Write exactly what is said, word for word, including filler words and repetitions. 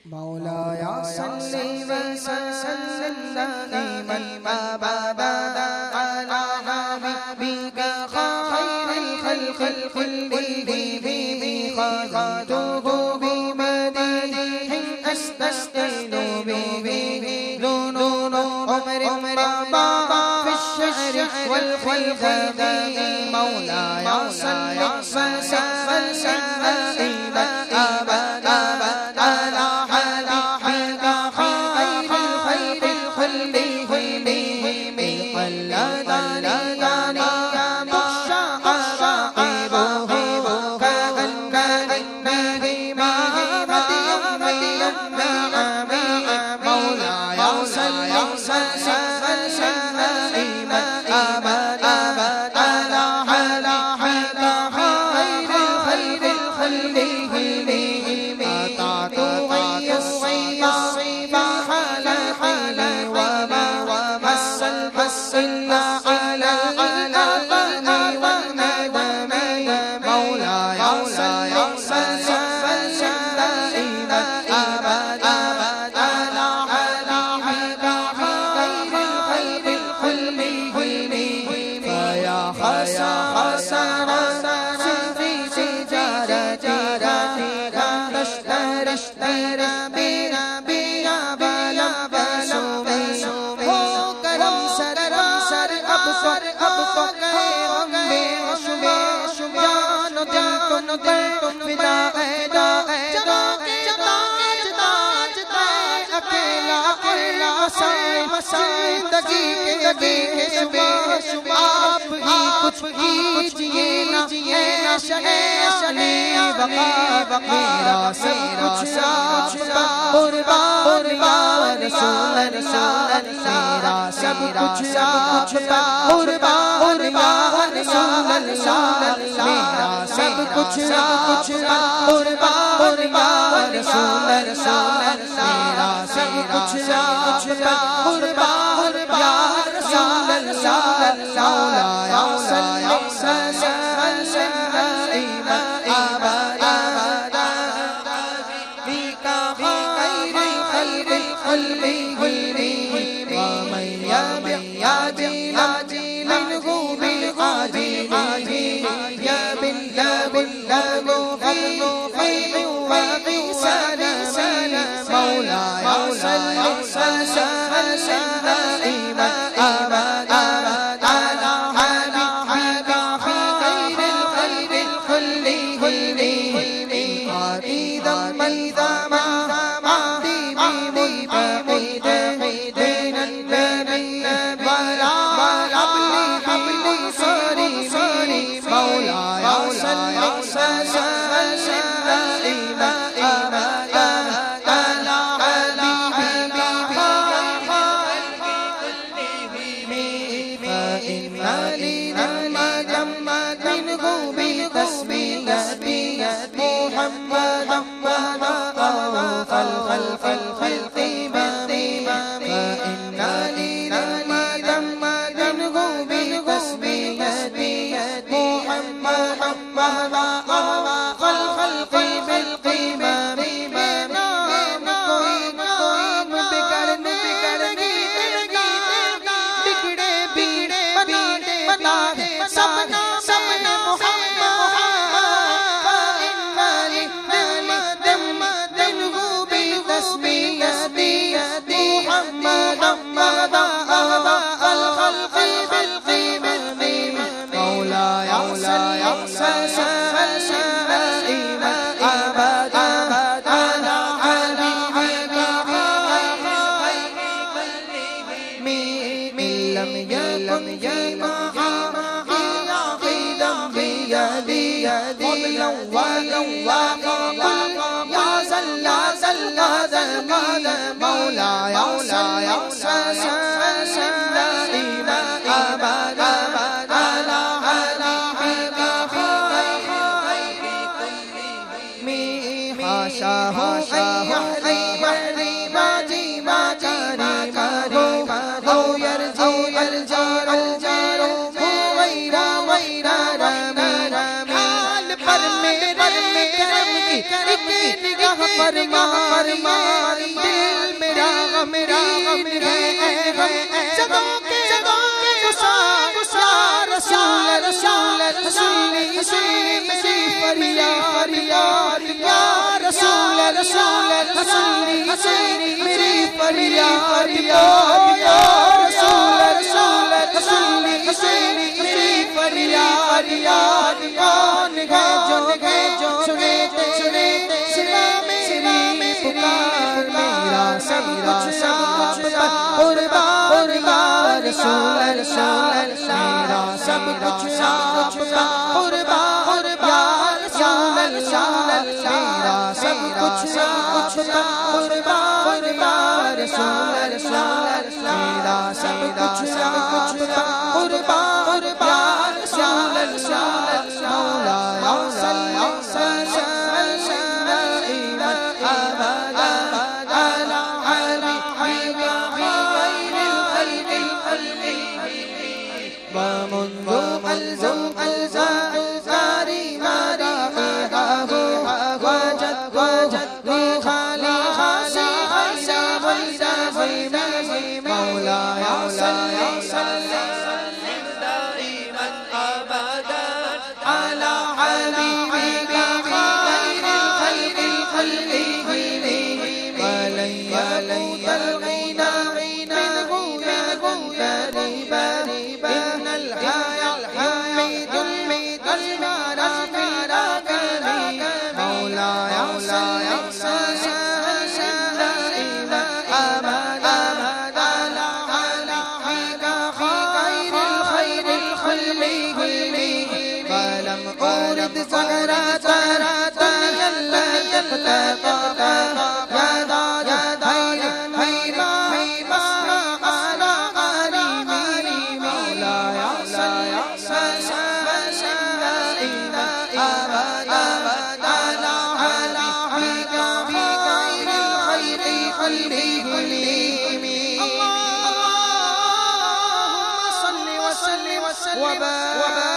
مولاي صل وسلم دائما أبدا على حبيبك خير الخلق كلهم خاتمته بمديح أستسقين به ذنون عمر ربا في الشعر والخلق مولاي صل وسلم دائما أبدا على حبيبك خير الخلق كلهم قلد لداني مخشى عشائبه كغنى النبي مهدي مولاي صل وسلم دائما أبدا على حبيبك خير الخلق كلهم أطعت غي الصيب حلال وما مس الحسن على الأطم والندم مولاي صل وسلم دائما أبدا على حبيبك خير الخلق كلهم فيا خسارة في تجارتك تشتري اشتري بنا بنا بلا بلا ہو کرم سر سر اب سر اب تو گئے ہم بے شمار جان و دل تم دل تم فدا ہے دا جدا جدا جدا جدا اکیلا اکیلا وسائے وسائے زندگی کے شمار آپ ہی کچھ کیجئے نا اے شنے شنے بقا میرا سب کچھ آپ قربان قربان رسول اللہ میرا سب کچھ آپ قربان قربان رسول اللہ میرا سب کچھ آپ قربان قربان رسول اللہ میرا سب کچھ آپ قربان یا رسول اللہ مولاي صل وسلم دائما أبدا بك خير الخلق كلهم ومن يعدل منه بالعدل يا بالله بالله في خير وغسال مولاي صل وسلم دائما أبدا على حبيبك خير الخلق كلهم إذا ما إذا ما عهدي بين النبي ولا حبلي حبلي صاري صاري مولاي صل وسلم دائما أبدا على حبيبك فإن لنا محمد منه بتسمية محمد خلق الخلق الخلق فإن لنا محمد منه بتسمية محمد خلق الخلق بالقمم سپنا سپنا محمد فإن لمحمد منه بتسمية محمد خلق الخلق بالقمم مولاي صل وسلم دائما أبدا على حبيبك من لم يكن قبلا ولا يا زل زل زل فرما دل میرا میرا جگہوں کے گسار رسول رسول رسول سنی میری فریاد یا رسول رسول رسول سنی میری فریاد یا رسول رسول رسول سنی میری فریاد یاد کون ہے جو ہے جو سنے سنے سنا میری پکار میرا سب کچھ آپ کا قربان قربان رسول رسول میرا سب کچھ آپ کا قربان قربان رسول رسول میرا سب کچھ آپ کا قربان قربان رسول رسول میرا سب کچھ آپ کا قربان قربان رسول رسول مولا صلی وسلم دائما ابدا على حبيبك خير الخلق ومنذ الزم الزاري مريحه وجد وجد لي خالي خالي خالي مولاي صلي وسلم دائما ابدا على حبيبك خير الخلق الخلق ولن يموت الغنى منه منه قريبا إن الحياة يميت الميت المعنى في مولاي مولاي وسلم دائما أبدا على حبيبك خير الخير الخلق ولم أورد زهرة دنيا لا يفتقى يا ذا يا ذا هيما هيما على غريمي مولاي مولاي وسلم دائما أبدا على حبيبك خير الخير خلق اللهم صل وسلم وبارك